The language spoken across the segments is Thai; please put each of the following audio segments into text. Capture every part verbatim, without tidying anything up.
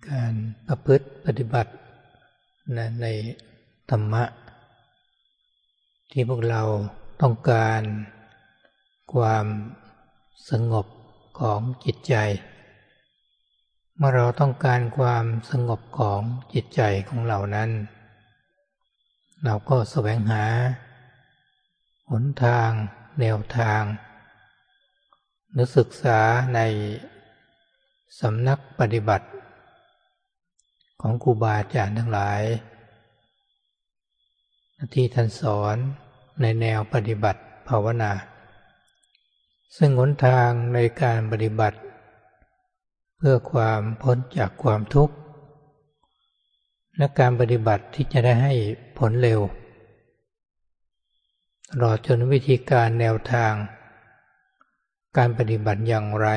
การประพฤติปฏิบัติในธรรมะที่พวกเราต้องการความสงบของจิตใจเมื่อเราต้องการความสงบของจิตใจของเรานั้นเราก็แสวงหาหนทางแนวทางหรือศึกษาในสำนักปฏิบัติของครูบาอาจารย์ทั้งหลายที่ท่านสอนในแนวปฏิบัติภาวนาซึ่งหนทางในการปฏิบัติเพื่อความพ้นจากความทุกข์และการปฏิบัติที่จะได้ให้ผลเร็วตลอดจนวิธีการแนวทางการปฏิบัติอย่างไร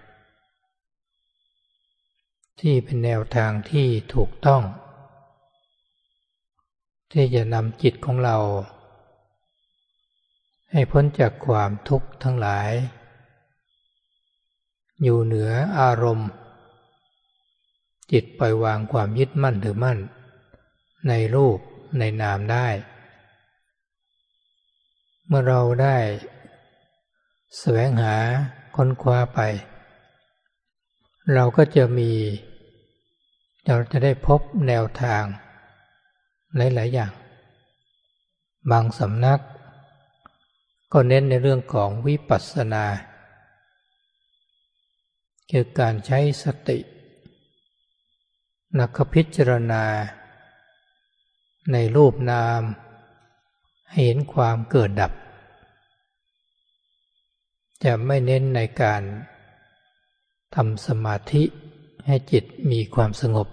ที่เป็นแนวทางที่ถูกต้องที่จะนำจิตของเราให้พ้นจากความทุกข์ทั้งหลายอยู่เหนืออารมณ์จิตปล่อยวางความยึดมั่นถือมั่นในรูปในนามได้เมื่อเราได้แสวงหาค้นคว้าไปเราก็จะมีเราจะได้พบแนวทางหลายๆอย่างบางสำนักก็เน้นในเรื่องของวิปัสสนาคือการใช้สตินักพิจารณาในรูปนามให้เห็นความเกิดดับจะไม่เน้นในการทำสมาธิให้จิตมีความสงบ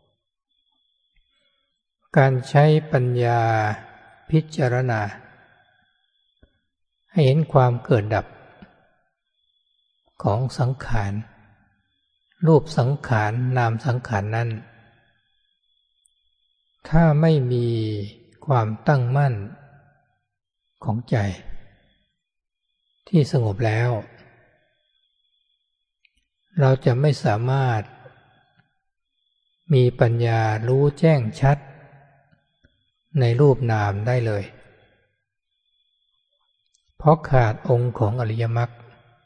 การใช้ปัญญาพิจารณาให้เห็นความเกิดดับของสังขารรูปสังขารนามสังขารนั้นถ้าไม่มีความตั้งมั่นของใจที่สงบแล้วเราจะไม่สามารถมีปัญญารู้แจ้งชัดในรูปนามได้เลยเพราะขาดองค์ของอริยมรรค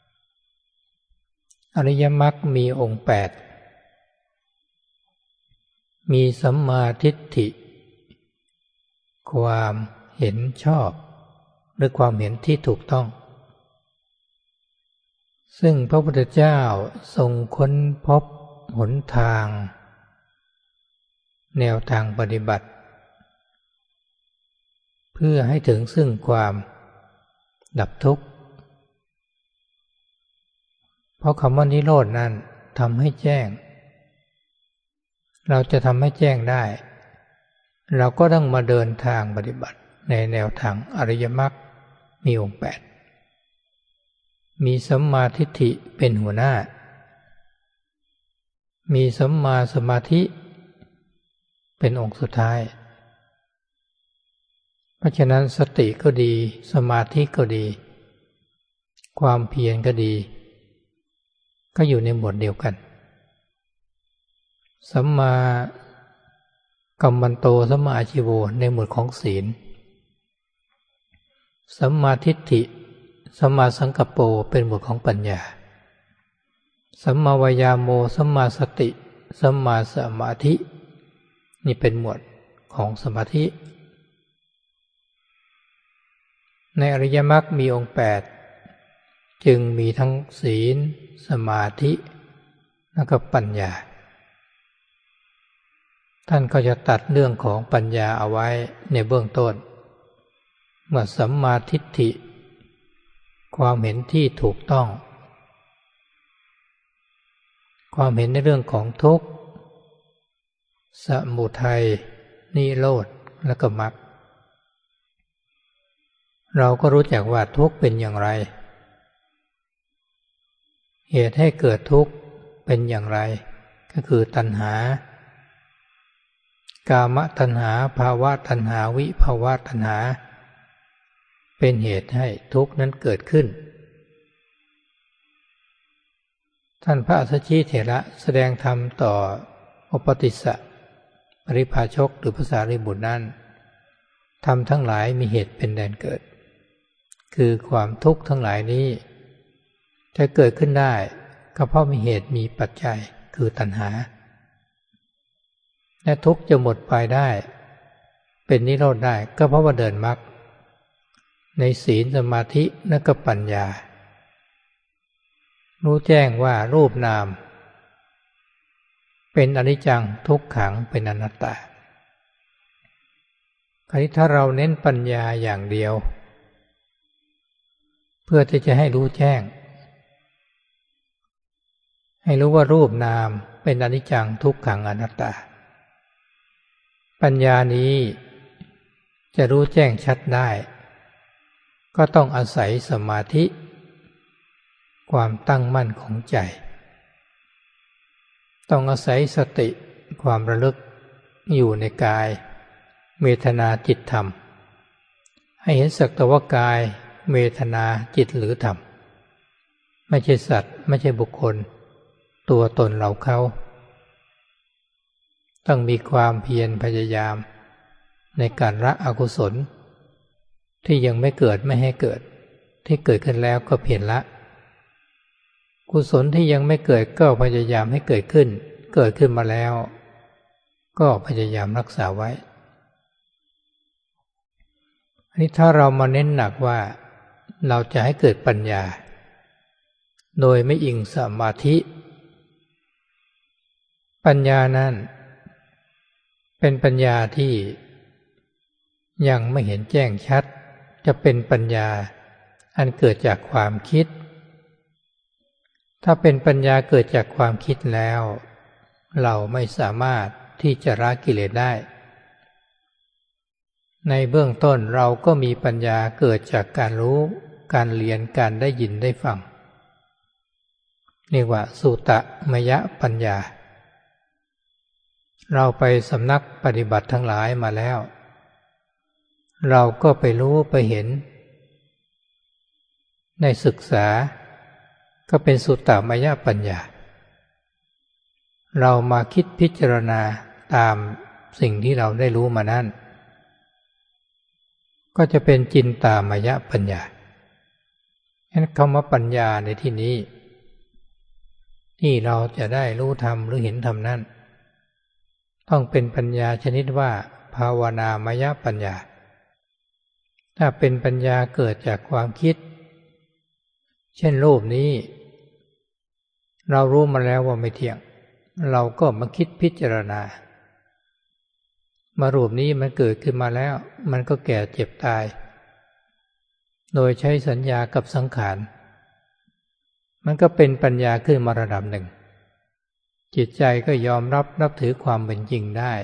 อริยมรรคมีองค์แปดมีสัมมาทิฏฐิความเห็นชอบหรือความเห็นที่ถูกต้องซึ่งพระพุทธเจ้าทรงค้นพบหนทางแนวทางปฏิบัติเพื่อให้ถึงซึ่งความดับทุกข์เพราะคำว่านิโรธนั้นทำให้แจ้งเราจะทำให้แจ้งได้เราก็ต้องมาเดินทางปฏิบัติในแนวทางอริยมรรคมีองค์แปดมีสัมมาทิฏฐิเป็นหัวหน้ามีสัมมาสมาธิเป็นองค์สุดท้ายเพราะฉะนั้นสติก็ดีสมาธิก็ดีความเพียรก็ดีก็อยู่ในหมวดเดียวกันสัมมากัมมันโตสัมมาอาชีโวในหมวดของศีลสัมมาทิฏฐิสัมมาสังกัปโปเป็นหมวดของปัญญาสัมมาวายาโมสัมมาสติสัมมาสมาธินี่เป็นหมวดของสมาธิในอริยมรรคมีองค์แปดจึงมีทั้งศีลสมาธิและก็ปัญญาท่านก็จะตัดเรื่องของปัญญาเอาไว้ในเบื้องต้นเมื่อสัมมาทิฏฐิความเห็นที่ถูกต้องความเห็นในเรื่องของทุกข์สมุทัยนิโรธและก็มรรคเราก็รู้จักว่าทุกข์เป็นอย่างไรเหตุให้เกิดทุกข์เป็นอย่างไรก็คือตัณหากามตัณหาภาวะตัณหาวิภาวะตัณหาเป็นเหตุให้ทุกข์นั้นเกิดขึ้น ท่านพระอัสสชิเถระแสดงธรรมต่ออุปติสสะปริภาชกหรือภาษาริบุตรนั้นธรรมทั้งหลายมีเหตุเป็นแดนเกิดคือความทุกข์ทั้งหลายนี้จะเกิดขึ้นได้ก็เพราะมีเหตุมีปัจจัยคือตัณหาและทุกข์จะหมดไปได้เป็นนิโรธได้ก็เพราะว่าเดินมรรคในศีลสมาธิและก็ปัญญารู้แจ้งว่ารูปนามเป็นอนิจจังทุกขังเป็นอนัตตาคราวนี้ถ้าเราเน้นปัญญาอย่างเดียวเพื่อที่จะให้รู้แจ้งให้รู้ว่ารูปนามเป็นอนิจจังทุกขังอนัตตาปัญญานี้จะรู้แจ้งชัดได้ก็ต้องอาศัยสมาธิความตั้งมั่นของใจต้องอาศัยสติความระลึกอยู่ในกายเวทนาจิตธรรมให้เห็นสักแต่ว่ากายเวทนาจิตหรือธรรมไม่ใช่สัตว์ไม่ใช่บุคคลตัวตนเราเขาต้องมีความเพียรพยายามในการละอกุศลที่ยังไม่เกิดไม่ให้เกิดที่เกิดขึ้นแล้วก็เพียรละกุศลที่ยังไม่เกิดก็พยายามให้เกิดขึ้นเกิดขึ้นมาแล้วก็พยายามรักษาไว้อันนี้ถ้าเรามาเน้นหนักว่าเราจะให้เกิดปัญญาโดยไม่อิงสมาธิปัญญานั้นเป็นปัญญาที่ยังไม่เห็นแจ้งชัดจะเป็นปัญญาอันเกิดจากความคิดถ้าเป็นปัญญาเกิดจากความคิดแล้วเราไม่สามารถที่จะละกิเลสได้ในเบื้องต้นเราก็มีปัญญาเกิดจากการรู้การเรียนการได้ยินได้ฟังเรียกว่าสุตตมยปัญญาเราไปสำนักปฏิบัติทั้งหลายมาแล้วเราก็ไปรู้ไปเห็นในศึกษาก็เป็นสุตตมยปัญญาเรามาคิดพิจารณาตามสิ่งที่เราได้รู้มานั้นก็จะเป็นจินตามยปัญญาฉะนั้นคำว่าปัญญาในที่นี้ที่เราจะได้รู้ธรรมหรือเห็นธรรมนั้นต้องเป็นปัญญาชนิดว่าภาวนามยปัญญาถ้าเป็นปัญญาเกิดจากความคิดเช่นรูปนี้เรารู้มาแล้วว่าไม่เที่ยงเราก็มาคิดพิจารณามารูปนี้มันเกิดขึ้นมาแล้วมันก็แก่เจ็บตายโดยใช้สัญญากับสังขารมันก็เป็นปัญญาขึ้นมาระดับหนึ่งจิตใจก็ยอมรับนับถือความเป็นจริงได้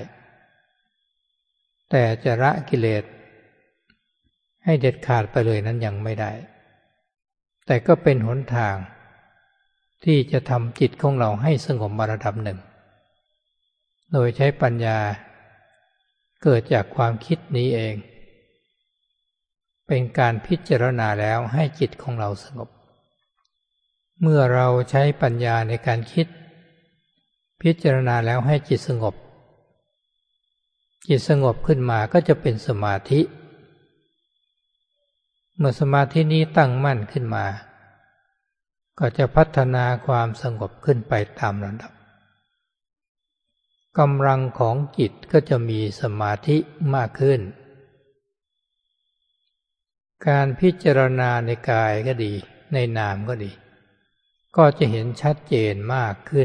แต่จะละกิเลสให้เด็ดขาดไปเลยนั้นยังไม่ได้แต่ก็เป็นหนทางที่จะทำจิตของเราให้สงบมาระดับหนึ่งโดยใช้ปัญญาเกิดจากความคิดนี้เองเป็นการพิจารณาแล้วให้จิตของเราสงบเมื่อเราใช้ปัญญาในการคิดพิจารณาแล้วให้จิตสงบจิตสงบขึ้นมาก็จะเป็นสมาธิเมื่อสมาธินี้ตั้งมั่นขึ้นมาก็จะพัฒนาความสงบขึ้นไปตามลำดับกำลังของจิตก็จะมีสมาธิมากขึ้นการพิจารณาในกายก็ดีในนามก็ดีก็จะเห็นชัดเจนมากขึ้น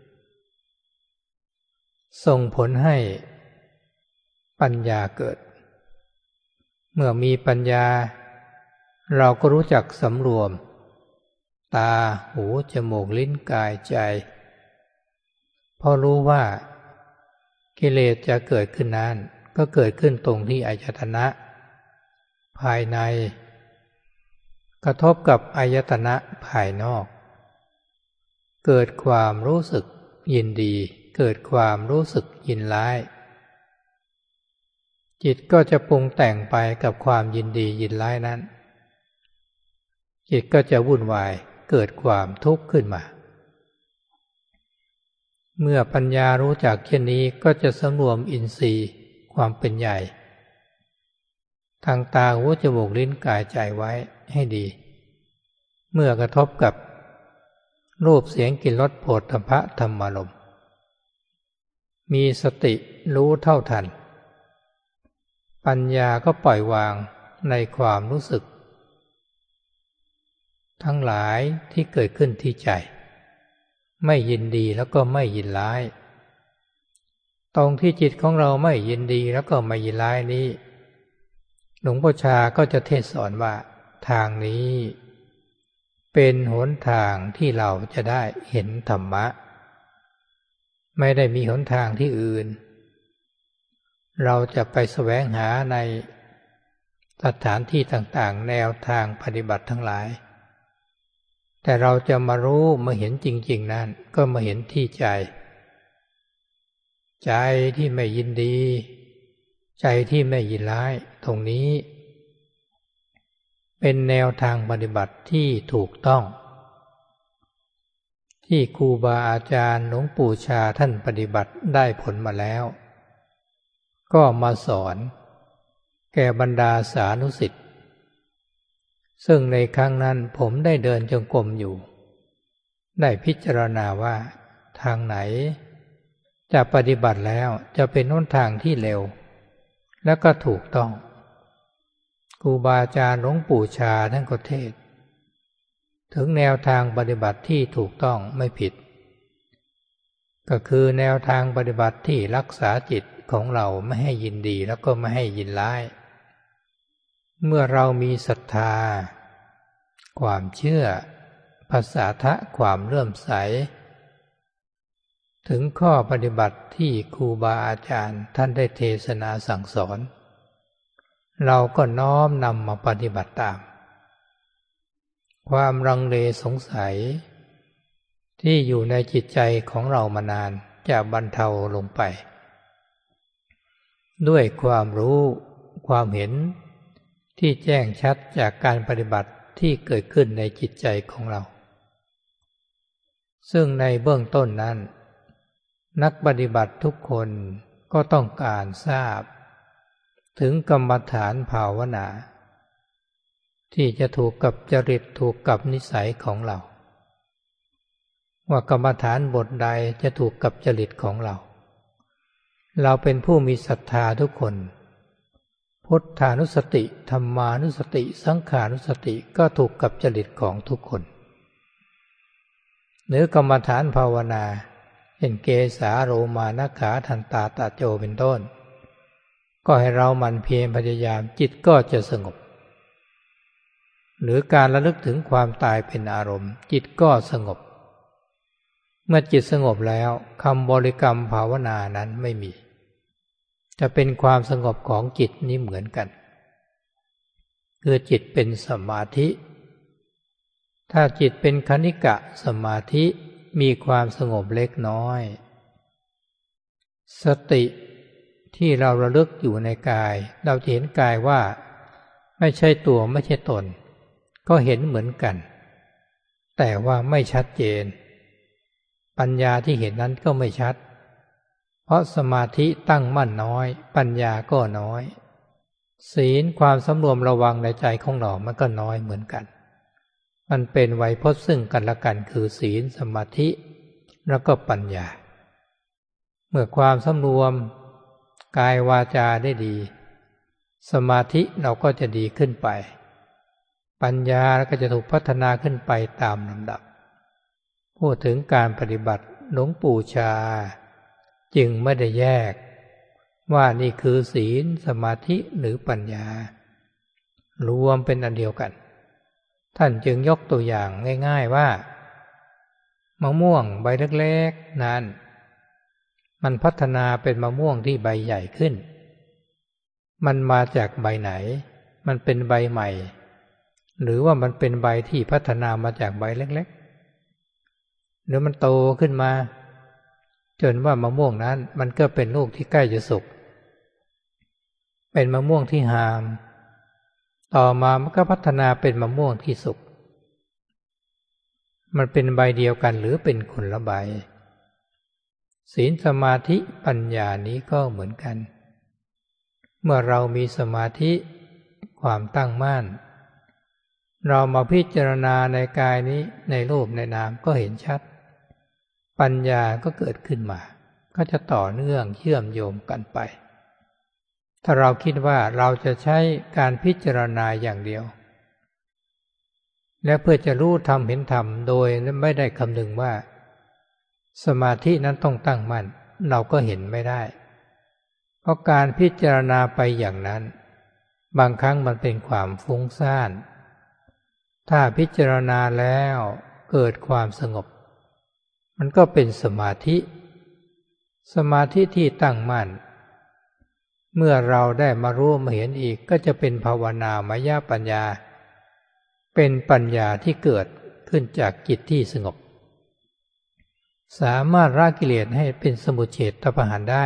ส่งผลให้ปัญญาเกิดเมื่อมีปัญญาเราก็รู้จักสำรวมตาหูจมูกลิ้นกายใจพอรู้ว่ากิเลสจะเกิดขึ้นนั้นก็เกิดขึ้นตรงที่อายตนะภายในกระทบกับอายตนะภายนอกเกิดความรู้สึกยินดีเกิดความรู้สึกยินร้ายจิตก็จะปรุงแต่งไปกับความยินดียินร้ายนั้นจิตก็จะวุ่นวายเกิดความทุกข์ขึ้นมาเมื่อปัญญารู้จักเช่นนี้ก็จะสำรวมอินทรีย์ความเป็นใหญ่ทางตาหูจมูกลิ้นกายใจไว้ให้ดีเมื่อกระทบกับรูปเสียงกลิ่นรสโผฏฐัพพะธรรมารมณ์มีสติรู้เท่าทันปัญญาก็ปล่อยวางในความรู้สึกทั้งหลายที่เกิดขึ้นที่ใจไม่ยินดีแล้วก็ไม่ยินร้ายตรงที่จิตของเราไม่ยินดีแล้วก็ไม่ยินร้ายนี้หลวงพ่อชาก็จะเทศสอนว่าทางนี้เป็นหนทางที่เราจะได้เห็นธรรมะไม่ได้มีหนทางที่อื่นเราจะไปแสวงหาในสถานที่ต่างๆแนวทางปฏิบัติทั้งหลายแต่เราจะมารู้มาเห็นจริงๆนั้นก็มาเห็นที่ใจใจที่ไม่ยินดีใจที่ไม่ยินร้ายตรงนี้เป็นแนวทางปฏิบัติที่ถูกต้องที่ครูบาอาจารย์หลวงปู่ชาท่านปฏิบัติได้ผลมาแล้วก็มาสอนแก่บรรดาสานุศิษย์ซึ่งในครั้งนั้นผมได้เดินจงกรมอยู่ได้พิจารณาว่าทางไหนจะปฏิบัติแล้วจะเป็นหนทางที่เร็วและก็ถูกต้องครูบาอาจารย์หลวงปู่ชาท่านก็เทศน์ถึงแนวทางปฏิบัติที่ถูกต้องไม่ผิดก็คือแนวทางปฏิบัติที่รักษาจิตของเราไม่ให้ยินดีแล้วก็ไม่ให้ยินร้ายเมื่อเรามีศรัทธาความเชื่อภาษาทะความเลื่อมใสถึงข้อปฏิบัติที่ครูบาอาจารย์ท่านได้เทศนาสั่งสอนเราก็น้อมนำมาปฏิบัติตามความลังเลสงสัยที่อยู่ในจิตใจของเรามานานจะบรรเทาลงไปด้วยความรู้ความเห็นที่แจ้งชัดจากการปฏิบัติที่เกิดขึ้นในจิตใจของเราซึ่งในเบื้องต้นนั้นนักปฏิบัติทุกคนก็ต้องการทราบถึงกรรมฐานภาวนาที่จะถูกกับจริตถูกกับนิสัยของเราว่ากรรมฐานบทใดจะถูกกับจริตของเราเราเป็นผู้มีศรัทธาทุกคนพุทธานุสติธรรมานุสติสังขานุสติก็ถูกกับจริตของทุกคนหรือกรรมฐานภาวนาเช่นเกสาโรมานะขาทันตาตาโจเป็นต้นก็ให้เราหมั่นเพียรพยายามจิตก็จะสงบหรือการระลึกถึงความตายเป็นอารมณ์จิตก็สงบเมื่อจิตสงบแล้วคำบริกรรมภาวนานั้นไม่มีจะเป็นความสงบของจิตนี้เหมือนกันคือจิตเป็นสมาธิถ้าจิตเป็นคณิกะสมาธิมีความสงบเล็กน้อยสติที่เราระลึกอยู่ในกายเราจะเห็นกายว่าไม่ใช่ตัวไม่ใช่ตนก็เห็นเหมือนกันแต่ว่าไม่ชัดเจนปัญญาที่เห็นนั้นก็ไม่ชัดเพราะสมาธิตั้งมั่นน้อยปัญญาก็น้อยศีลความสำรวมระวังในใจของเรามันก็น้อยเหมือนกันมันเป็นไวยพจน์ซึ่งกันและกันคือศีลสมาธิแล้วก็ปัญญาเมื่อความสำรวมกายวาจาได้ดีสมาธิเราก็จะดีขึ้นไปปัญญาก็จะถูกพัฒนาขึ้นไปตามลำดับพูดถึงการปฏิบัติหลวงปู่ชาจึงไม่ได้แยกว่านี่คือศีลสมาธิหรือปัญญารวมเป็นอันเดียวกันท่านจึงยกตัวอย่างง่ายๆว่ามะม่วงใบเล็กๆนั้นมันพัฒนาเป็นมะม่วงที่ใบใหญ่ขึ้นมันมาจากใบไหนมันเป็นใบใหม่หรือว่ามันเป็นใบที่พัฒนามาจากใบเล็กๆหรือมันโตขึ้นมาจนว่ามะม่วงนั้นมันก็เป็นลูกที่ใกล้จะสุกเป็นมะม่วงที่หามต่อมามันก็พัฒนาเป็นมะม่วงที่สุกมันเป็นใบเดียวกันหรือเป็นคนละใบศีลสมาธิปัญญานี้ก็เหมือนกันเมื่อเรามีสมาธิความตั้งมั่นเรามาพิจารณาในกายนี้ในรูปในนามก็เห็นชัดปัญญาก็เกิดขึ้นมาก็จะต่อเนื่องเชื่อมโยงกันไปถ้าเราคิดว่าเราจะใช้การพิจารณาอย่างเดียวและเพื่อจะรู้ธรรมเห็นธรรมโดยไม่ได้คำนึงว่าสมาธินั้นต้องตั้งมั่นเราก็เห็นไม่ได้เพราะการพิจารณาไปอย่างนั้นบางครั้งมันเป็นความฟุ้งซ่านถ้าพิจารณาแล้วเกิดความสงบมันก็เป็นสมาธิสมาธิที่ตั้งมั่นเมื่อเราได้มารู้มาเห็นอีกก็จะเป็นภาวนามยปัญญาเป็นปัญญาที่เกิดขึ้นจากจิตที่สงบสามารถละกิเลสให้เป็นสมุจเฉทประหารได้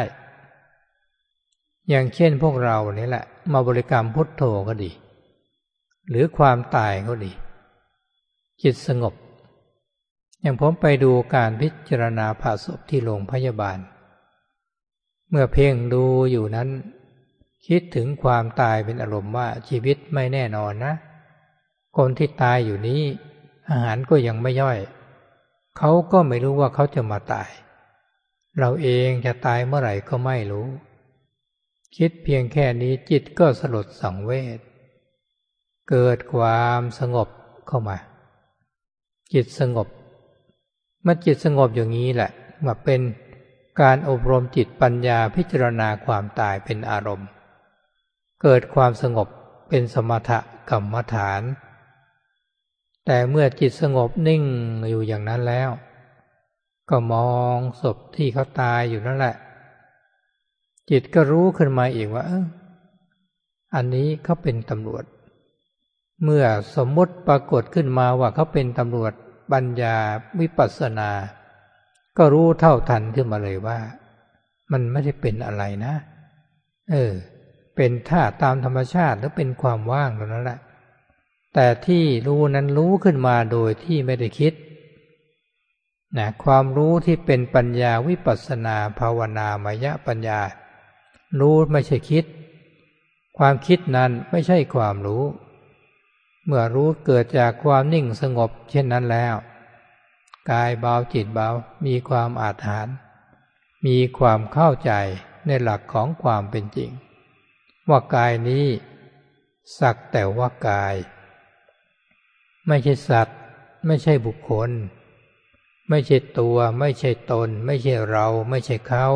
อย่างเช่นพวกเรานี่แหละมาบริกรรมพุทโธก็ดีหรือความตายก็ดีจิตสงบอย่างผมไปดูการพิจารณาผ่าศพที่โรงพยาบาลเมื่อเพ่งดูอยู่นั้นคิดถึงความตายเป็นอารมณ์ว่าชีวิตไม่แน่นอนนะคนที่ตายอยู่นี้อาหารก็ยังไม่ย่อยเขาก็ไม่รู้ว่าเขาจะมาตายเราเองจะตายเมื่อไหร่ก็ไม่รู้คิดเพียงแค่นี้จิตก็สลดสังเวชเกิดความสงบเข้ามาจิตสงบเมื่อจิตสงบอย่างนี้แหละมาเป็นการอบรมจิตปัญญาพิจารณาความตายเป็นอารมณ์เกิดความสงบเป็นสมถกรรมฐานแต่เมื่อจิตสงบนิ่งอยู่อย่างนั้นแล้วก็มองศพที่เขาตายอยู่นั่นแหละจิตก็รู้ขึ้นมาอีกว่าเอออันนี้เขาเป็นตำรวจเมื่อสมมุติปรากฏขึ้นมาว่าเขาเป็นตำรวจปัญญาวิปัสสนาก็รู้เท่าทันขึ้นมาเลยว่ามันไม่ได้เป็นอะไรนะเออเป็นท่าตามธรรมชาติหรือเป็นความว่างเท่านั้นแหละแต่ที่รู้นั้นรู้ขึ้นมาโดยที่ไม่ได้คิดนะความรู้ที่เป็นปัญญาวิปัสสนาภาวนามยปัญญารู้ไม่ใช่คิดความคิดนั้นไม่ใช่ความรู้เมื่อรู้เกิดจากความนิ่งสงบเช่นนั้นแล้วกายเบาจิตเบามีความอาถรรพ์มีความเข้าใจในหลักของความเป็นจริงว่ากายนี้สักแต่ว่ากายไม่ใช่สัตว์ไม่ใช่บุคคลไม่ใช่ตัวไม่ใช่ตนไม่ใช่เราไม่ใช่เขา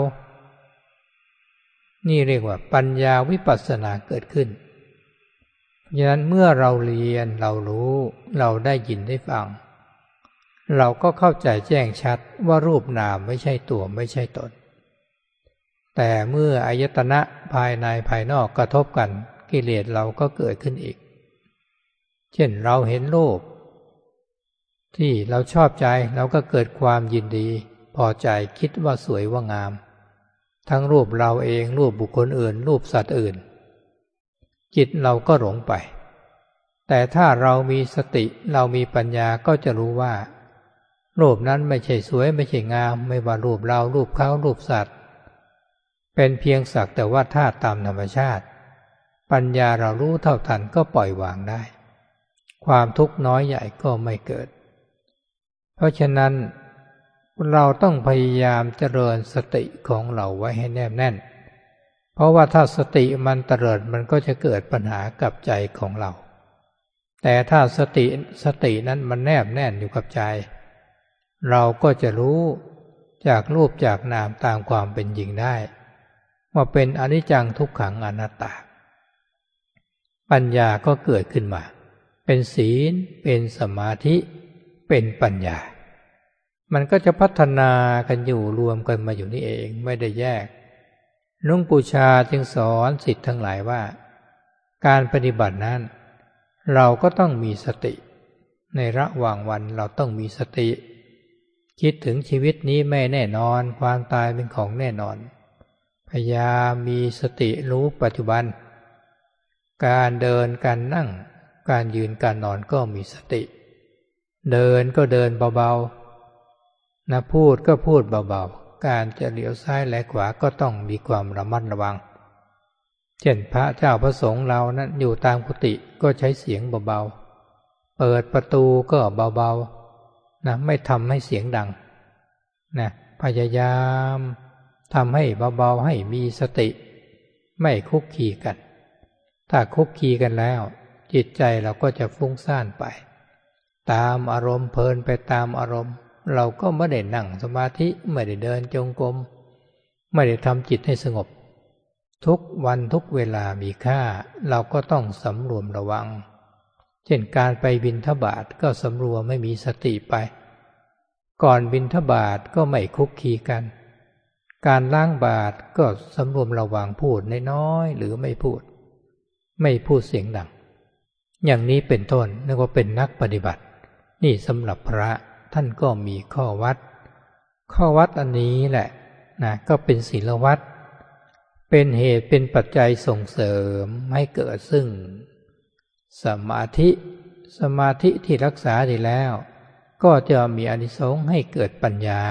นี่เรียกว่าปัญญาวิปัสสนาเกิดขึ้นเพราะฉะนั้นเมื่อเราเรียนเรารู้เราได้ยินได้ฟังเราก็เข้าใจแจ้งชัดว่ารูปนามไม่ใช่ตัวไม่ใช่ตนแต่เมื่ออายตนะภายในภายนอกกระทบกันกิเลสเราก็เกิดขึ้นอีกเช่นเราเห็นรูปที่เราชอบใจเราก็เกิดความยินดีพอใจคิดว่าสวยว่างามทั้งรูปเราเองรูปบุคคลอื่นรูปสัตว์อื่นจิตเราก็หลงไปแต่ถ้าเรามีสติเรามีปัญญาก็จะรู้ว่ารูปนั้นไม่ใช่สวยไม่ใช่งามไม่ว่ารูปเรารูปเขารูปสัตว์เป็นเพียงสักแต่ว่าธาตุตามธรรมชาติปัญญาเรารู้เท่าทันก็ปล่อยวางได้ความทุกข์น้อยใหญ่ก็ไม่เกิดเพราะฉะนั้นเราต้องพยายามเจริญสติของเราไว้ให้แนบแน่นเพราะว่าถ้าสติมันเตลิดมันก็จะเกิดปัญหากับใจของเราแต่ถ้าสติสตินั้นมันแนบแน่นอยู่กับใจเราก็จะรู้จากรูปจากนามตามความเป็นจริงได้ว่าเป็นอนิจจังทุกขังอนัตตาปัญญาก็เกิดขึ้นมาเป็นศีลเป็นสมาธิเป็นปัญญามันก็จะพัฒนากันอยู่รวมกันมาอยู่นี่เองไม่ได้แยกหลวงปู่ชาจึงสอนศิษย์ทั้งหลายว่าการปฏิบัตินั้นเราก็ต้องมีสติในระหว่างวันเราต้องมีสติคิดถึงชีวิตนี้ไม่แน่นอนความตายเป็นของแน่นอนพยายามมีสติรู้ปัจจุบันการเดินการนั่งการยืนการนอนก็มีสติเดินก็เดินเบาๆนะพูดก็พูดเบาการจะเลี้ยวซ้ายและขวาก็ต้องมีความระมัดระวังเช่นพระเจ้าพระสงฆ์เรานั้นอยู่ตามกุฏิก็ใช้เสียงเบาๆเปิดประตูก็เบาๆนะไม่ทำให้เสียงดังนะพยายามทำให้เบาๆให้มีสติไม่คุกคีกันถ้าคุกคีกันแล้วจิตใจเราก็จะฟุ้งซ่านไปตามอารมณ์เพลินไปตามอารมณ์เราก็ไม่ได้นั่งสมาธิไม่ได้เดินจงกรมไม่ได้ทำจิตให้สงบทุกวันทุกเวลามีค่าเราก็ต้องสำรวมระวังเช่นการไปบิณฑบาตก็สำรวมไม่มีสติไปก่อนบิณฑบาตก็ไม่คุกคีกันการล้างบาตรก็สำรวมระวังพูดน้อยๆหรือไม่พูดไม่พูดเสียงดังอย่างนี้เป็นต้นนึกว่าเป็นนักปฏิบัตินี่สำหรับพระท่านก็มีข้อวัดข้อวัดอันนี้แหละนะก็เป็นศีลวัดเป็นเหตุเป็นปัจจัยส่งเสริมให้เกิดซึ่งสมาธิสมาธิที่รักษาดีแล้วก็จะมีอานิสงส์ให้เกิดปัญญา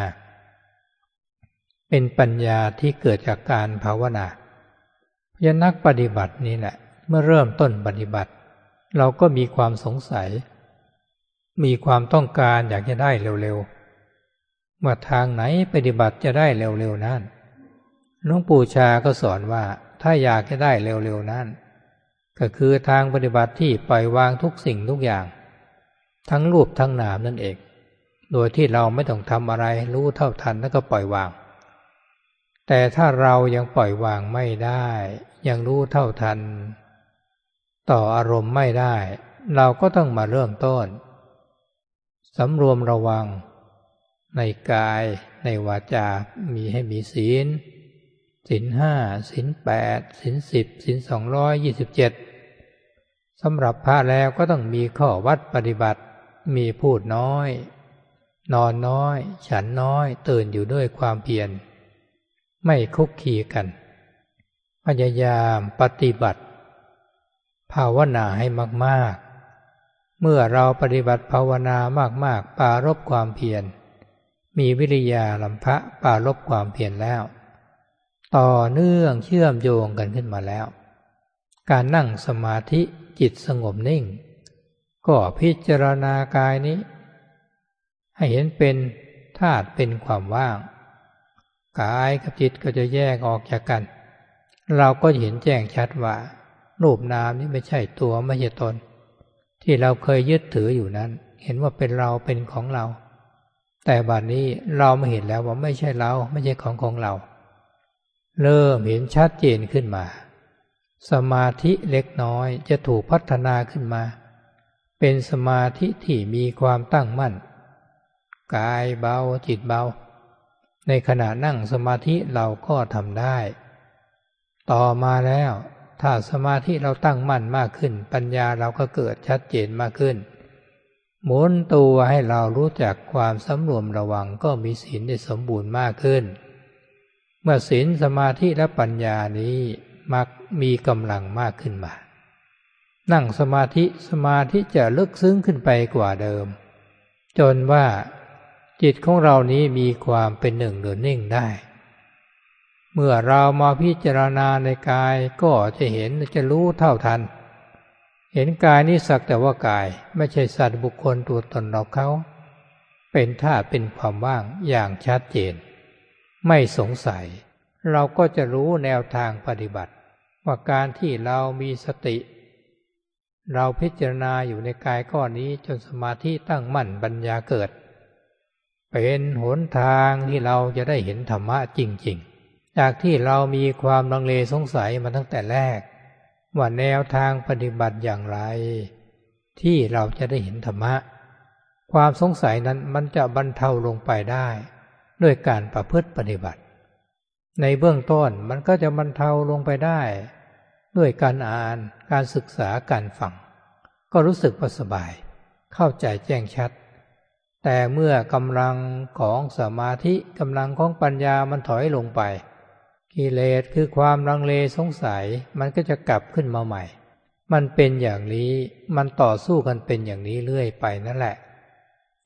เป็นปัญญาที่เกิดจากการภาวนาเพราะนักปฏิบัตินี่แหละเมื่อเริ่มต้นปฏิบัติเราก็มีความสงสัยมีความต้องการอยากจะได้เร็วๆว่าทางไหนปฏิบัติจะได้เร็วๆนั้นหลวงปู่ชาก็สอนว่าถ้าอยากจะได้เร็วๆนั้นก็คือทางปฏิบัติที่ปล่อยวางทุกสิ่งทุกอย่างทั้งรูปทั้งนามนั่นเองโดยที่เราไม่ต้องทำอะไรรู้เท่าทันแล้วก็ปล่อยวางแต่ถ้าเรายังปล่อยวางไม่ได้ยังรู้เท่าทันต่ออารมณ์ไม่ได้เราก็ต้องมาเริ่มต้นสำรวมระวังในกายในวาจามีให้มีศีลศีลห้าศีลแปดศีลสิบศีลสองร้อยยี่สิบเจ็ดสำหรับพระแล้วก็ต้องมีข้อวัดปฏิบัติมีพูดน้อยนอนน้อยฉันน้อยตื่นอยู่ด้วยความเพียรไม่คุกคีกันพยายามปฏิบัติภาวนาให้มากๆเมื่อเราปฏิบัติภาวนามากๆปรารภความเพียรมีวิริยาลัมภะปรารภความเพียรแล้วต่อเนื่องเชื่อมโยงกันขึ้นมาแล้วการนั่งสมาธิจิตสงบนิ่งก็พิจารณากายนี้ให้เห็นเป็นธาตุเป็นความว่างกายกับจิตก็จะแยกออกจากกันเราก็เห็นแจ้งชัดว่ารูปนามนี้ไม่ใช่ตัวไม่ใช่ตนที่เราเคยยึดถืออยู่นั้นเห็นว่าเป็นเราเป็นของเราแต่บัดนี้เราไม่เห็นแล้วว่าไม่ใช่เราไม่ใช่ของของเราเริ่มเห็นชัดเจนขึ้นมาสมาธิเล็กน้อยจะถูกพัฒนาขึ้นมาเป็นสมาธิที่มีความตั้งมั่นกายเบาจิตเบาในขณะนั่งสมาธิเราก็ทำได้ต่อมาแล้วถ้าสมาธิเราตั้งมั่นมากขึ้นปัญญาเราก็เกิดชัดเจนมากขึ้นหมุนตัวให้เรารู้จักความสำรวมระวังก็มีศีลได้สมบูรณ์มากขึ้นเมื่อศีลสมาธิและปัญญานี้มักมีกำลังมากขึ้นมานั่งสมาธิสมาธิจะลึกซึ้งขึ้นไปกว่าเดิมจนว่าจิตของเรานี้มีความเป็นหนึ่งหรือนิ่งได้เมื่อเรามาพิจารณาในกายก็จะเห็นจะรู้เท่าทันเห็นกายนี้สักแต่ว่ากายไม่ใช่สัตว์บุคคลตัวตนเราเขาเป็นธาตุเป็นความว่างอย่างชัดเจนไม่สงสัยเราก็จะรู้แนวทางปฏิบัติว่าการที่เรามีสติเราพิจารณาอยู่ในกายก้อนนี้จนสมาธิตั้งมั่นปัญญาเกิดเป็นหนทางที่เราจะได้เห็นธรรมะจริงๆจากที่เรามีความลังเลสงสัยมาตั้งแต่แรกว่าแนวทางปฏิบัติอย่างไรที่เราจะได้เห็นธรรมะความสงสัยนั้นมันจะบรรเทาลงไปได้ด้วยการประพฤติปฏิบัติในเบื้องต้นมันก็จะบรรเทาลงไปได้ด้วยการอ่านการศึกษาการฟังก็รู้สึกว่าสบายเข้าใจแจ้งชัดแต่เมื่อกำลังของสมาธิกำลังของปัญญามันถอยลงไปกิเลสคือความลังเลสงสัยมันก็จะกลับขึ้นมาใหม่มันเป็นอย่างนี้มันต่อสู้กันเป็นอย่างนี้เรื่อยไปนั่นแหละ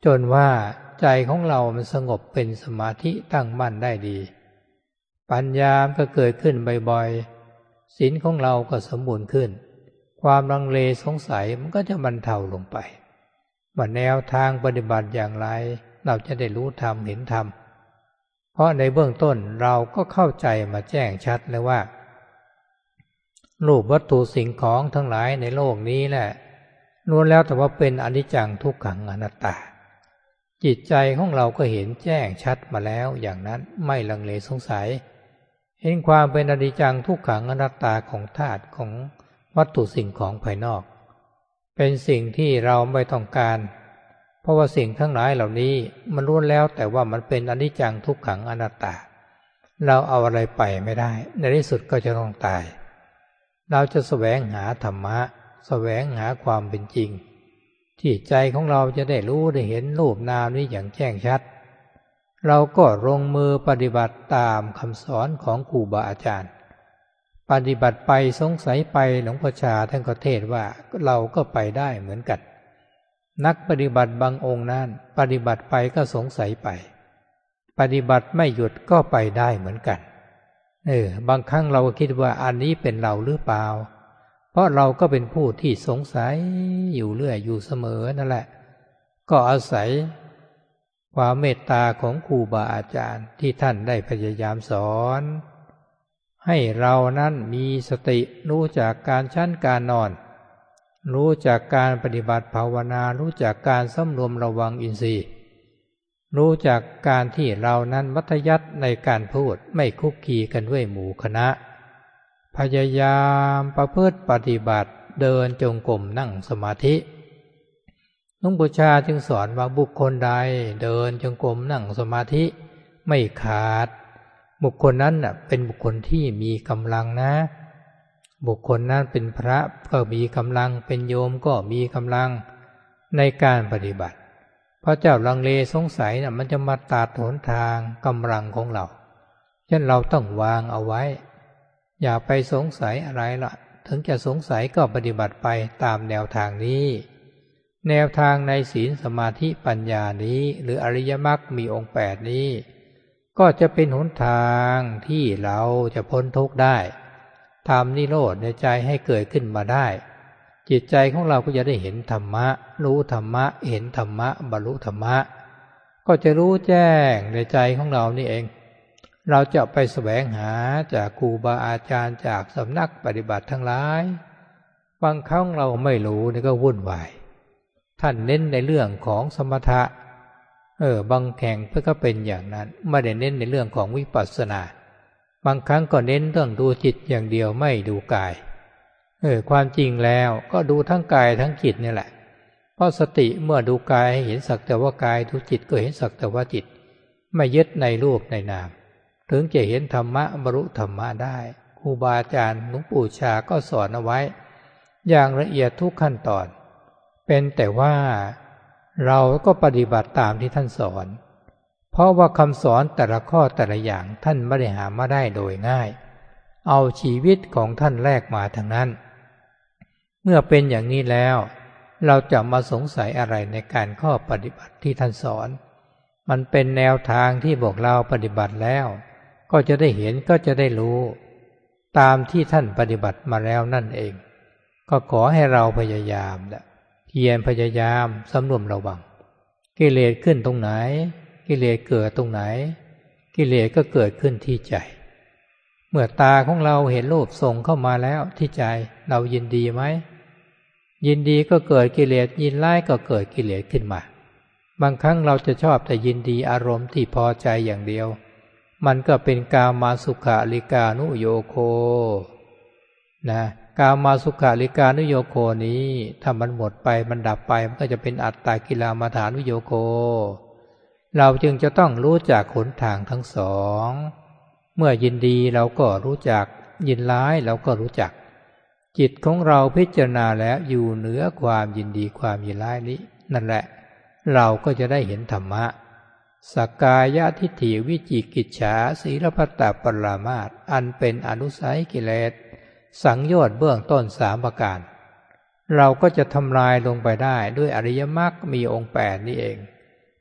จนว่าใจของเรามันสงบเป็นสมาธิตั้งมั่นได้ดีปัญญาก็เกิดขึ้นบ่อยๆศีลของเราก็สมบูรณ์ขึ้นความลังเลสงสัยมันก็จะบรรเทาลงไปว่าแนวทางปฏิบัติอย่างไรเราจะได้รู้ธรรมเห็นธรรมเพราะในเบื้องต้นเราก็เข้าใจมาแจ้งชัดแล้วว่ารูปวัตถุสิ่งของทั้งหลายในโลกนี้แหละล้วนแล้วแต่ว่าเป็นอนิจจังทุกขังอนัตตาจิตใจของเราก็เห็นแจ้งชัดมาแล้วอย่างนั้นไม่ลังเลสงสัยเห็นความเป็นอนิจจังทุกขังอนัตตาของธาตุของวัตถุสิ่งของภายนอกเป็นสิ่งที่เราไม่ต้องการเพราะว่าสิ่งทั้งหลายเหล่านี้มันล้วนแล้วแต่ว่ามันเป็นอนิจจังทุกขังอนัตตาเราเอาอะไรไปไม่ได้ในที่สุดก็จะต้องตายเราจะแสวงหาธรรมะแสวงหาความเป็นจริงที่ใจของเราจะได้รู้ได้เห็นรูปนามนี้อย่างแจ้งชัดเราก็ลงมือปฏิบัติตามคำสอนของครูบาอาจารย์ปฏิบัติไปสงสัยไปหลวงพ่อชาท่านก็เทศว่าเราก็ไปได้เหมือนกันนักปฏิบัติบางองค์นั้นปฏิบัติไปก็สงสัยไปปฏิบัติไม่หยุดก็ไปได้เหมือนกันเออบางครั้งเราก็คิดว่าอันนี้เป็นเราหรือเปล่าเพราะเราก็เป็นผู้ที่สงสัยอยู่เรื่อยอยู่เสมอนั่นแหละก็อาศัยความเมตตาของครูบาอาจารย์ที่ท่านได้พยายามสอนให้เรานั้นมีสติรู้จักการชั้นการนอนรู้จักการปฏิบัติภาวนารู้จักการสำรวมระวังอินทรีย์รู้จักการที่เรานั้นมัธยัสถ์ในการพูดไม่คุกคีกันด้วยหมู่คณะพยายามประพฤติปฏิบัติเดินจงกรมนั่งสมาธิหลวงปู่ชาจึงสอนว่าบุคคลใดเดินจงกรมนั่งสมาธิไม่ขาดบุคคลนั้นน่ะเป็นบุคคลที่มีกำลังนะบุคคลนั้นเป็นพระก็มีกำลังเป็นโยมก็มีกำลังในการปฏิบัติพระเจ้าลังเลสงสัยน่ะมันจะมาตัดหนทางกำลังของเราฉะนั้นเราต้องวางเอาไว้อย่าไปสงสัยอะไรล่ะถึงจะสงสัยก็ปฏิบัติไปตามแนวทางนี้แนวทางในศีลสมาธิปัญญานี้หรืออริยมรรคมีองค์แปดนี้ก็จะเป็นหนทางที่เราจะพ้นทุกข์ได้ทำนิโรธในใจให้เกิดขึ้นมาได้จิตใจของเราก็จะได้เห็นธรรมะรู้ธรรมะเห็นธรรมะบรรลุธรรมะก็จะรู้แจ้งในใจของเรานี่เองเราจะไปแสวงหาจากครูบาอาจารย์จากสำนักปฏิบัติทั้งหลายบางครั้งเราไม่รู้นี่ก็วุ่นวายท่านเน้นในเรื่องของสมถะเออบางแห่งเพื่อก็เป็นอย่างนั้นไม่ได้เน้นในเรื่องของวิปัสสนาบางครั้งก็เน้นเรื่องดูจิตอย่างเดียวไม่ดูกายเออความจริงแล้วก็ดูทั้งกายทั้งจิตนี่แหละเพราะสติเมื่อดูกายให้เห็นสักแต่ว่ากายดูจิตก็เห็นสักแต่ว่าจิตไม่ยึดในรูปในนามถึงจะเห็นธรรมะบรรลุธรรมะได้ครูบาอาจารย์หลวงปู่ชาก็สอนเอาไว้อย่างละเอียดทุกขั้นตอนเป็นแต่ว่าเราก็ปฏิบัติตามที่ท่านสอนเพราะว่าคำสอนแต่ละข้อแต่ละอย่างท่านไม่ได้หามาได้โดยง่ายเอาชีวิตของท่านแลกมาทั้งนั้นเมื่อเป็นอย่างนี้แล้วเราจะมาสงสัยอะไรในการข้อปฏิบัติที่ท่านสอนมันเป็นแนวทางที่พวกเราปฏิบัติแล้วก็จะได้เห็นก็จะได้รู้ตามที่ท่านปฏิบัติมาแล้วนั่นเองก็ขอให้เราพยายามนะเพียรพยายามสำรวมระวังกิเลสขึ้นตรงไหนกิเลสเกิดตรงไหนกิเลสก็เกิดขึ้นที่ใจเมื่อตาของเราเห็นรูปส่งเข้ามาแล้วที่ใจเรายินดีไหมยินดีก็เกิดกิเลสยินร้ายก็เกิดกิเลสขึ้นมาบางครั้งเราจะชอบแต่ยินดีอารมณ์ที่พอใจอย่างเดียวมันก็เป็นกามาสุขาริกานุโยโคนะกามาสุขาริกานุโยโคนี้ถ้ามันหมดไปมันดับไปมันก็จะเป็นอัตตากิลามาฐานุโยโคเราจึงจะต้องรู้จักหนทางทั้งสองเมื่อยินดีเราก็รู้จักยินร้ายเราก็รู้จักจิตของเราพิจารณาแล้วอยู่เหนือความยินดีความยินร้ายนี้นั่นแหละเราก็จะได้เห็นธรรมะสักกายทิฏฐิวิจิกิจฉาศีลพัตตปรามาสอันเป็นอนุสัยกิเลสสังโยชน์เบื้องต้นสามประการเราก็จะทำลายลงไปได้ด้วยอริยมรรคมีองค์แปดนี่เอง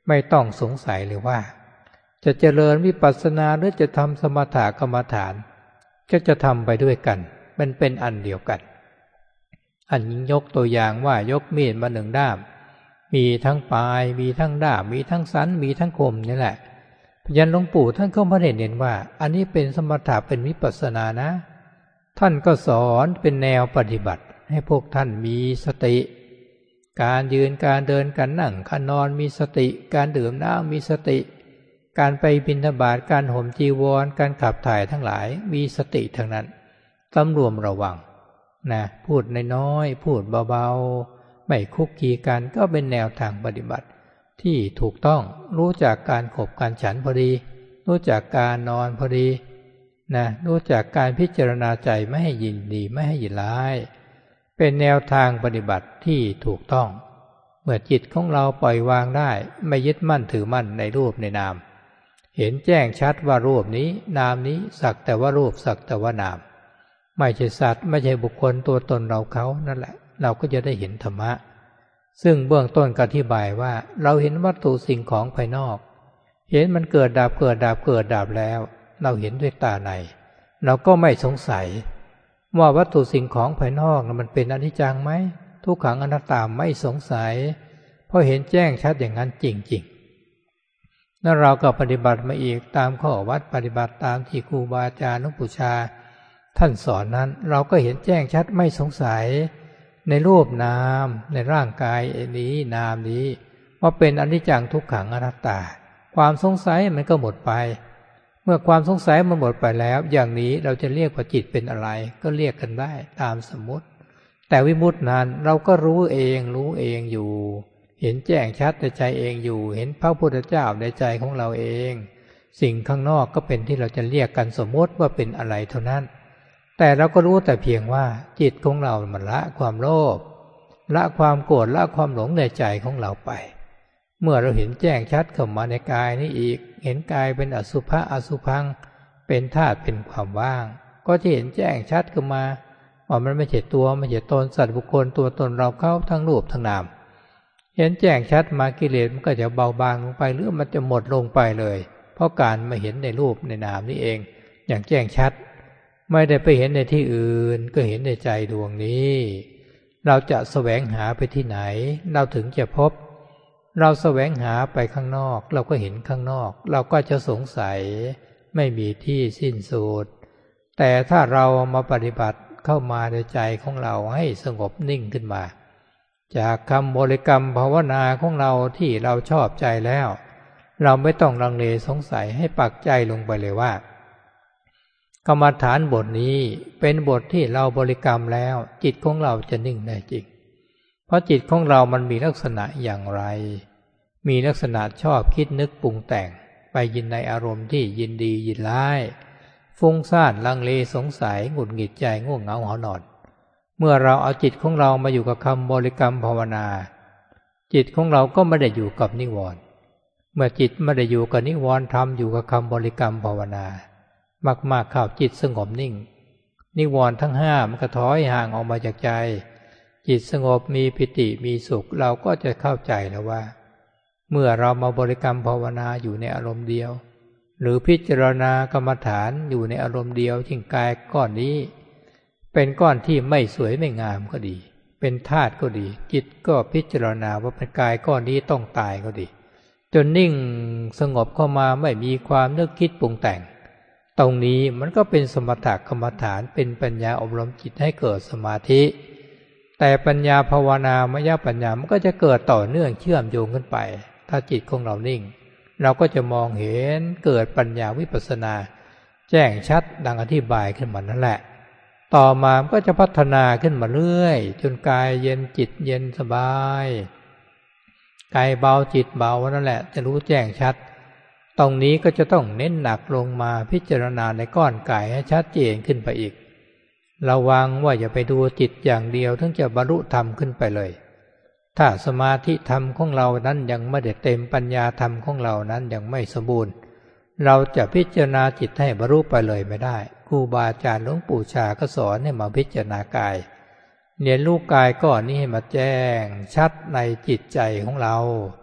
ไม่ต้องสงสัยเลยว่าจะเจริญวิปัสสนาหรือจะทำสมถกรรมฐานก็จะทำไปด้วยกันมันเป็นอันเดียวกันอันยิ่งยกตัวอย่างว่ายกมีดมาหนึ่งด้ามมีทั้งปลายมีทั้งด้ามมีทั้งสันมีทั้งคมนี่แหละพยัญหลวงปู่ท่านก็ไม่ได้เน้นว่าอันนี้เป็นสมถะเป็นวิปัสสนานะท่านก็สอนเป็นแนวปฏิบัติให้พวกท่านมีสติการยืนการเดินการนั่งการนอนมีสติการดื่มน้ำมีสติการไปบิณฑบาตการห่มจีวรการขับถ่ายทั้งหลายมีสติทั้งนั้นสำรวมระวังนะพูดน้อยๆพูดเบาๆไม่คุกคีกันก็เป็นแนวทางปฏิบัติที่ถูกต้องรู้จักการขบการฉันพอดีรู้จักการนอนพอดีนะรู้จักการพิจารณาใจไม่ให้ยินดีไม่ให้ยินร้ายเป็นแนวทางปฏิบัติที่ถูกต้องเมื่อจิตของเราปล่อยวางได้ไม่ยึดมั่นถือมั่นในรูปในนามเห็นแจ้งชัดว่ารูปนี้นามนี้สักแต่ว่ารูปสักแต่ว่านามไม่ใช่สัตว์ไม่ใช่บุคคลตัวตนเราเขานั่นแหละเราก็จะได้เห็นธรรมะซึ่งเบื้องต้นก็อธิบายว่าเราเห็นวัตถุสิ่งของภายนอกเห็นมันเกิดดับเกิดดับเกิดดับแล้วเราเห็นด้วยตาในเราก็ไม่สงสัยว่าวัตถุสิ่งของภายนอกมันเป็นอนิจจังไหมทุกขังอนัตตาไม่สงสัยเพราะเห็นแจ้งชัดอย่างนั้นจริงๆแล้วเราก็ปฏิบัติมาอีกตามข้อวัดปฏิบัติตามที่ครูบาอาจารย์หลวงปู่ชาท่านสอนนั้นเราก็เห็นแจ้งชัดไม่สงสัยในรูปนามในร่างกายนี้นามนี้ว่าเป็นอนิจจังทุกขังอนัตตาความสงสัยมันก็หมดไปเมื่อความสงสัยมันหมดไปแล้วอย่างนี้เราจะเรียกว่าจิตเป็นอะไรก็เรียกกันได้ตามสมมติแต่วิมุตตินั้นเราก็รู้เองรู้เองอยู่เห็นแจ้งชัดในใจเองอยู่เห็นพระพุทธเจ้าในใจของเราเองสิ่งข้างนอกก็เป็นที่เราจะเรียกกันสมมติว่าเป็นอะไรเท่านั้นแต่เราก็รู้แต่เพียงว่าจิตของเรามันละความโลภละความโกรธละความหลงในใจของเราไปเมื่อเราเห็นแจ้งชัดเข้ามาในกายนี้อีกเห็นกายเป็นอสุภะอสุภังเป็นธาตุเป็นความว่างก็จะเห็นแจ้งชัดขึ้นมาว่ามันไม่ใช่ตัวไม่ใช่ตนสัตว์บุคคลตัวตนเราเขาทั้งรูปทั้งนามเห็นแจ้งชัดมากิเลสมันก็จะเบาบางลงไปหรือมันจะหมดลงไปเลยเพราะการมาเห็นในรูปในนามนี้เองอย่างแจ้งชัดไม่ได้ไปเห็นในที่อื่นก็เห็นในใจดวงนี้เราจะแสวงหาไปที่ไหนเราถึงจะพบเราแสวงหาไปข้างนอกเราก็เห็นข้างนอกเราก็จะสงสัยไม่มีที่สิ้นสุดแต่ถ้าเรามาปฏิบัติเข้ามาในใจของเราให้สงบนิ่งขึ้นมาจากคำบริกรรมภาวนาของเราที่เราชอบใจแล้วเราไม่ต้องลังเลสงสัยให้ปักใจลงไปเลยว่ากรรมฐานบทนี้เป็นบทที่เราบริกรรมแล้วจิตของเราจะนิ่งได้จริงเพราะจิตของเรามันมีลักษณะอย่างไรมีลักษณะชอบคิดนึกปรุงแต่งไปยินในอารมณ์ที่ยินดียินร้ายฟุ้งซ่านลังเลสงสัยหงุดหงิดใจง่วงเหงาหอนอนเมื่อเราเอาจิตของเรามาอยู่กับคำบริกรรมภาวนาจิตของเราก็ไม่ได้อยู่กับนิวรณ์เมื่อจิตไม่ได้อยู่กับนิวรณ์ทำอยู่กับคำบริกรรมภาวนามากๆเข้าจิตสงบนิ่งนิวรณ์ทั้งห้ามันก็ถอยห่างออกมาจากใจจิตสงบมีปิติมีสุขเราก็จะเข้าใจแล้วว่าเมื่อเรามาบริกรรมภาวนาอยู่ในอารมณ์เดียวหรือพิจารณากรรมฐานอยู่ในอารมณ์เดียวที่กายก้อนนี้เป็นก้อนที่ไม่สวยไม่งามก็ดีเป็นธาตุก็ดีจิตก็พิจารณาว่าเป็นกายก้อนนี้ต้องตายก็ดีจนนิ่งสงบเข้ามาไม่มีความนึกคิดปรุงแต่งตรงนี้มันก็เป็นสมถกรรมฐานเป็นปัญญาอบรมจิตให้เกิดสมาธิแต่ปัญญาภาวนามยปัญญามันก็จะเกิดต่อเนื่องเชื่อมโยงขึ้นไปถ้าจิตของเรานิ่งเราก็จะมองเห็นเกิดปัญญาวิปัสสนาแจ้งชัดดังอธิบายขึ้นมานั่นแหละต่อมามันก็จะพัฒนาขึ้นมาเรื่อยจนกายเย็นจิตเย็นสบายกายเบาจิตเบานั่นแหละจะรู้แจ้งชัดตรงนี้ก็จะต้องเน้นหนักลงมาพิจารณาในก้อนกายให้ชัดเจนขึ้นไปอีกระวังว่าอย่าไปดูจิตอย่างเดียวถึงจะบรรลุธรรมขึ้นไปเลยถ้าสมาธิธรรมของเรานั้นยังไม่ได้เต็มปัญญาธรรมของเรานั้นยังไม่สมบูรณ์เราจะพิจารณาจิตให้บรรลุไปเลยไม่ได้ครูบาอาจารย์หลวงปู่ชาก็สอนให้มาพิจารณากายเรียนรู้กายก้อนนี้ให้มาแจ้งชัดในจิตใจของเรา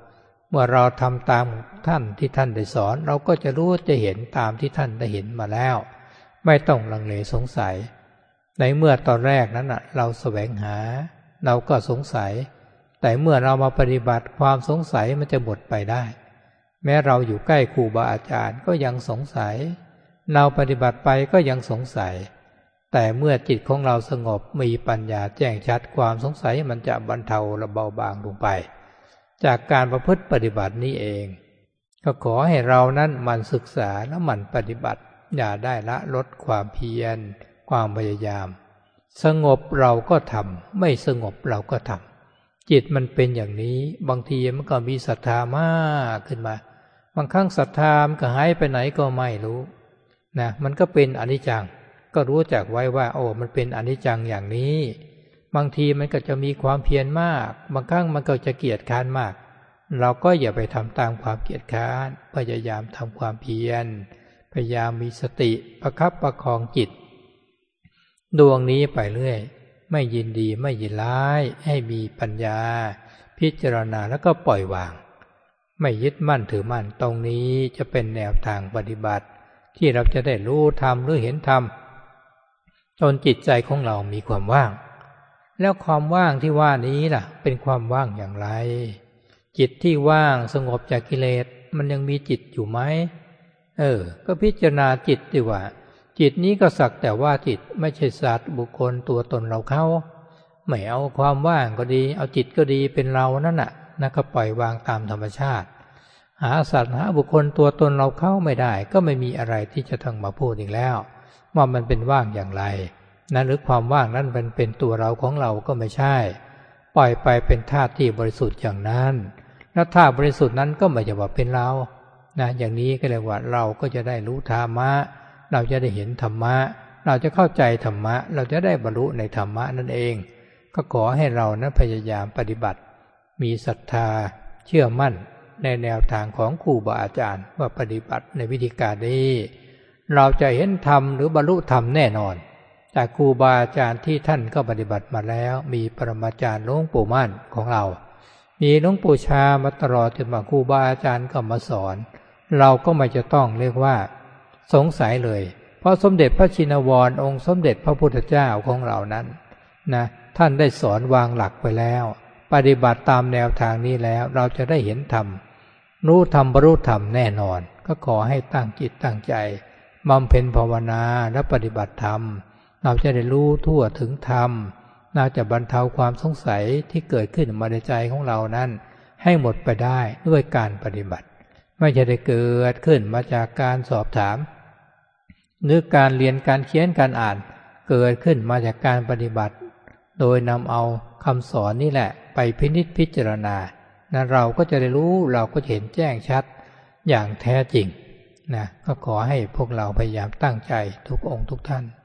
เมื่อเราทำตามท่านที่ท่านได้สอนเราก็จะรู้จะเห็นตามที่ท่านได้เห็นมาแล้วไม่ต้องลังเลสงสัยในเมื่อตอนแรกนั้นน่ะเราแสวงหาเราก็สงสัยแต่เมื่อเรามาปฏิบัติความสงสัยมันจะหมดไปได้แม้เราอยู่ใกล้ครูบาอาจารย์ก็ยังสงสัยเราปฏิบัติไปก็ยังสงสัยแต่เมื่อจิตของเราสงบมีปัญญาแจ้งชัดความสงสัยมันจะบรรเทาและเบาบางลงไปจากการประพฤติปฏิบัตินี้เองก็ขอให้เรานั้นหมั่นศึกษาและหมั่นปฏิบัติอย่าได้ละลดความเพียรความพยายามสงบเราก็ทำไม่สงบเราก็ทำจิตมันเป็นอย่างนี้บางทีมันก็มีศรัทธามากขึ้นมาบางครั้งศรัทธามันก็หายไปไหนก็ไม่รู้นะมันก็เป็นอนิจจังก็รู้จักไว้ว่าโอ้มันเป็นอนิจจังอย่างนี้บางทีมันก็จะมีความเพียรมากบางครั้งมันก็จะเกียจค้านมากเราก็อย่าไปทำตามความเกียจค้านพยายามทำความเพียรพยายามมีสติประคับประคองจิตดวงนี้ไปเรื่อยไม่ยินดีไม่ยินร้ายให้มีปัญญาพิจารณาแล้วก็ปล่อยวางไม่ยึดมั่นถือมั่นตรงนี้จะเป็นแนวทางปฏิบัติที่เราจะได้รู้ธรรมหรือเห็นธรรมจนจิตใจของเรามีความว่างแล้วความว่างที่ว่านี้ล่ะเป็นความว่างอย่างไรจิตที่ว่างสงบจากกิเลสมันยังมีจิตอยู่ไหมเออก็พิจารณาจิตดีว่าจิตนี้ก็สักแต่ว่าจิตไม่ใช่สัตว์บุคคลตัวตนเราเขาไม่เอาความว่างก็ดีเอาจิตก็ดีเป็นเรานั่นน่ะนะก็ปล่อยวางตามธรรมชาติหาสัตว์หาบุคคลตัวตนเราเข้าไม่ได้ก็ไม่มีอะไรที่จะต้องมาพูดอีกแล้วว่ามันเป็นว่างอย่างไรนั้นหรือความว่างนั้นมันเป็นตัวเราของเราก็ไม่ใช่ปล่อยไปเป็นธาตุที่บริสุทธิ์อย่างนั้นแล้วธาตุบริสุทธิ์นั้นก็ไม่ใช่ว่าเป็นเรานะอย่างนี้ก็เรียกว่าเราก็จะได้รู้ธรรมะเราจะได้เห็นธรรมะเราจะเข้าใจธรรมะเราจะได้บรรลุในธรรมะนั่นเองก็ขอให้เรานั้นพยายามปฏิบัติมีศรัทธาเชื่อมั่นในแนวทางของครูบาอาจารย์ว่าปฏิบัติในวิธีการนี้เราจะเห็นธรรมหรือบรรลุธรรมแน่นอนจากครูบาอาจารย์ที่ท่านก็ปฏิบัติมาแล้วมีปรมาจารย์หลวงปู่มั่นของเรามีหลวงปู่ชามาตลอดจนมาครูบาอาจารย์ก็มาสอนเราก็ไม่จะต้องเรียกว่าสงสัยเลยเพราะสมเด็จพระชินวรองค์สมเด็จพระพุทธเจ้าของเรานั้นนะท่านได้สอนวางหลักไปแล้วปฏิบัติตามแนวทางนี้แล้วเราจะได้เห็นธรรมรู้ธรรมบรรลุธรรมแน่นอนก็ขอให้ตั้งจิตตั้งใจบำเพ็ญภาวนาและปฏิบัติธรรมเราจะได้รู้ทั่วถึงธรรมน่าจะบรรเทาความสงสัยที่เกิดขึ้นมาในใจของเรานั้นให้หมดไปได้ด้วยการปฏิบัติไม่จะได้เกิดขึ้นมาจากการสอบถามหรือการเรียนการเขียนการอ่านเกิดขึ้นมาจากการปฏิบัติโดยนำเอาคำสอนนี่แหละไปพินิจพิจารณานะเราก็จะได้รู้เราก็เห็นแจ้งชัดอย่างแท้จริงนะก็ขอให้พวกเราพยายามตั้งใจทุกองค์ทุกท่าน